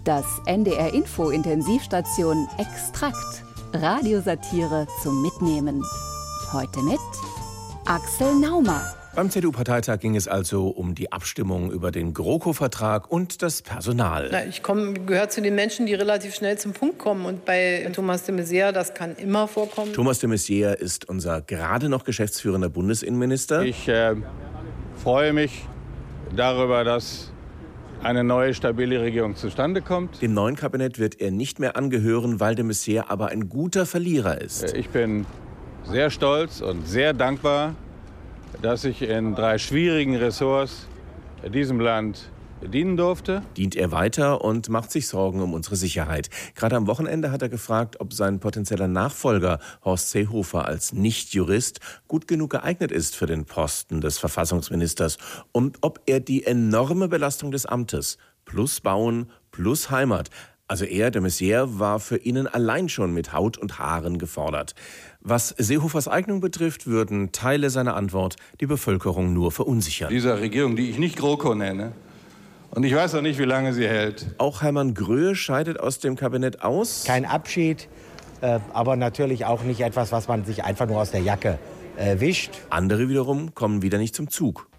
Das NDR-Info-Intensivstation Extrakt. Radiosatire zum Mitnehmen. Heute mit Axel Naumer. Beim CDU-Parteitag ging es also um die Abstimmung über den GroKo-Vertrag und das Personal. Ich gehöre zu den Menschen, die relativ schnell zum Punkt kommen. Und bei Thomas de Maizière, das kann immer vorkommen. Thomas de Maizière ist unser gerade noch geschäftsführender Bundesinnenminister. Ich freue mich darüber, dass eine neue, stabile Regierung zustande kommt. Dem neuen Kabinett wird er nicht mehr angehören, weil de Maizière aber ein guter Verlierer ist. Ich bin sehr stolz und sehr dankbar, dass ich in 3 schwierigen Ressorts diesem Land dienen durfte. Dient er weiter und macht sich Sorgen um unsere Sicherheit. Gerade am Wochenende hat er gefragt, ob sein potenzieller Nachfolger Horst Seehofer als Nicht-Jurist gut genug geeignet ist für den Posten des Verfassungsministers und ob er die enorme Belastung des Amtes plus Bauen plus Heimat, also er, de Maizière, war für ihn allein schon mit Haut und Haaren gefordert. Was Seehofers Eignung betrifft, würden Teile seiner Antwort die Bevölkerung nur verunsichern. Dieser Regierung, die ich nicht GroKo nenne, und ich weiß auch nicht, wie lange sie hält. Auch Hermann Gröhe scheidet aus dem Kabinett aus. Kein Abschied, aber natürlich auch nicht etwas, was man sich einfach nur aus der Jacke wischt. Andere wiederum kommen wieder nicht zum Zug.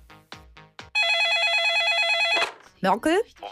Merkel?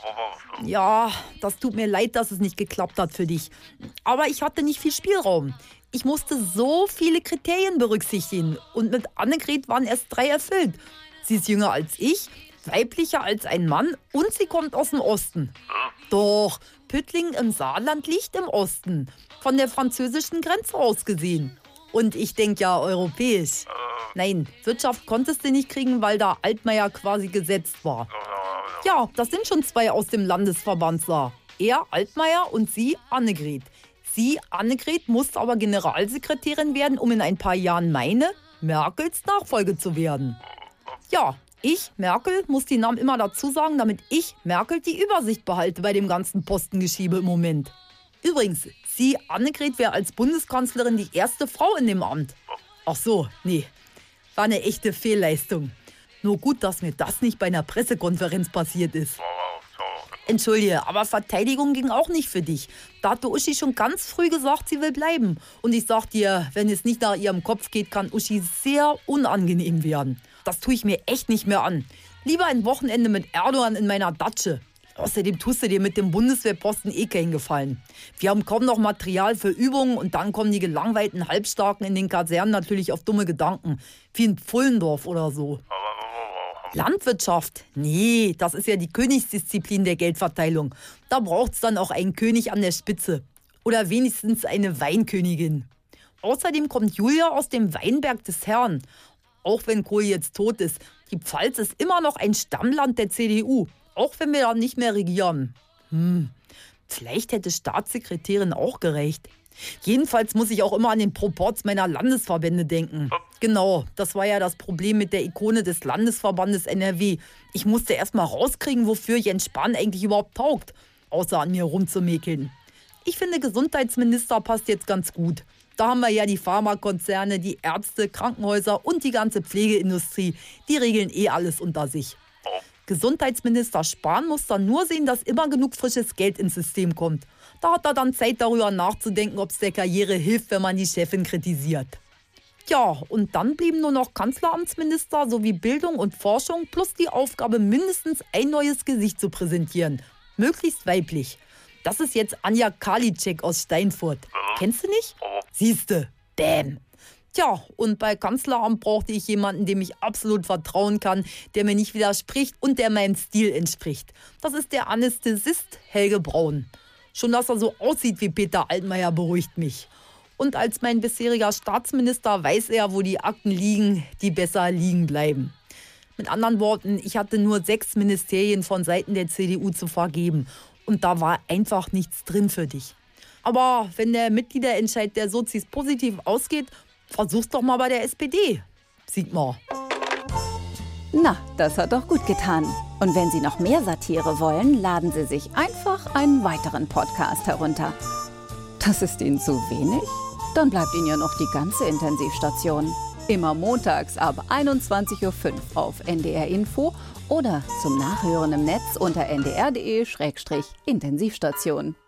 Ja, das tut mir leid, dass es nicht geklappt hat für dich. Aber ich hatte nicht viel Spielraum. Ich musste so viele Kriterien berücksichtigen. Und mit Annegret waren erst 3 erfüllt. Sie ist jünger als ich, weiblicher als ein Mann und sie kommt aus dem Osten. Doch, Püttlingen im Saarland liegt im Osten. Von der französischen Grenze aus gesehen. Und ich denke ja europäisch. Nein, Wirtschaft konntest du nicht kriegen, weil da Altmaier quasi gesetzt war. Ja, das sind schon 2 aus dem Landesverband Saar. Er, Altmaier, und sie, Annegret. Sie, Annegret, musste aber Generalsekretärin werden, um in ein paar Jahren meine, Merkels Nachfolge zu werden. Ja, ich, Merkel, muss die Namen immer dazu sagen, damit ich, Merkel, die Übersicht behalte bei dem ganzen Postengeschiebe im Moment. Übrigens, sie, Annegret, wäre als Bundeskanzlerin die erste Frau in dem Amt. Ach so, nee, war eine echte Fehlleistung. Nur gut, dass mir das nicht bei einer Pressekonferenz passiert ist. Entschuldige, aber Verteidigung ging auch nicht für dich. Da hat Uschi schon ganz früh gesagt, sie will bleiben. Und ich sag dir, wenn es nicht nach ihrem Kopf geht, kann Uschi sehr unangenehm werden. Das tue ich mir echt nicht mehr an. Lieber ein Wochenende mit Erdogan in meiner Datsche. Außerdem tust du dir mit dem Bundeswehrposten keinen Gefallen. Wir haben kaum noch Material für Übungen und dann kommen die gelangweilten Halbstarken in den Kasernen natürlich auf dumme Gedanken. Wie in Pfullendorf oder so. Landwirtschaft? Nee, das ist ja die Königsdisziplin der Geldverteilung. Da braucht's dann auch einen König an der Spitze. Oder wenigstens eine Weinkönigin. Außerdem kommt Julia aus dem Weinberg des Herrn. Auch wenn Kohl jetzt tot ist. Die Pfalz ist immer noch ein Stammland der CDU. Auch wenn wir da nicht mehr regieren. Vielleicht hätte Staatssekretärin auch gereicht. Jedenfalls muss ich auch immer an den Proporz meiner Landesverbände denken. Genau, das war ja das Problem mit der Ikone des Landesverbandes NRW. Ich musste erst mal rauskriegen, wofür Jens Spahn eigentlich überhaupt taugt, außer an mir rumzumäkeln. Ich finde, Gesundheitsminister passt jetzt ganz gut. Da haben wir ja die Pharmakonzerne, die Ärzte, Krankenhäuser und die ganze Pflegeindustrie. Die regeln alles unter sich. Gesundheitsminister Spahn muss dann nur sehen, dass immer genug frisches Geld ins System kommt. Da hat er dann Zeit, darüber nachzudenken, ob es der Karriere hilft, wenn man die Chefin kritisiert. Ja, und dann blieben nur noch Kanzleramtsminister sowie Bildung und Forschung plus die Aufgabe, mindestens ein neues Gesicht zu präsentieren. Möglichst weiblich. Das ist jetzt Anja Karliczek aus Steinfurt. Kennst du nicht? Siehste, bäm. Tja, und bei Kanzleramt brauchte ich jemanden, dem ich absolut vertrauen kann, der mir nicht widerspricht und der meinem Stil entspricht. Das ist der Anästhesist Helge Braun. Schon, dass er so aussieht wie Peter Altmaier, beruhigt mich. Und als mein bisheriger Staatsminister weiß er, wo die Akten liegen, die besser liegen bleiben. Mit anderen Worten, ich hatte nur 6 Ministerien von Seiten der CDU zu vergeben. Und da war einfach nichts drin für dich. Aber wenn der Mitgliederentscheid der Sozis positiv ausgeht, versuch's doch mal bei der SPD. Sieht mal. Na, das hat doch gut getan. Und wenn Sie noch mehr Satire wollen, laden Sie sich einfach einen weiteren Podcast herunter. Das ist Ihnen zu wenig? Dann bleibt Ihnen ja noch die ganze Intensivstation. Immer montags ab 21.05 Uhr auf NDR Info oder zum Nachhören im Netz unter ndr.de/Intensivstation.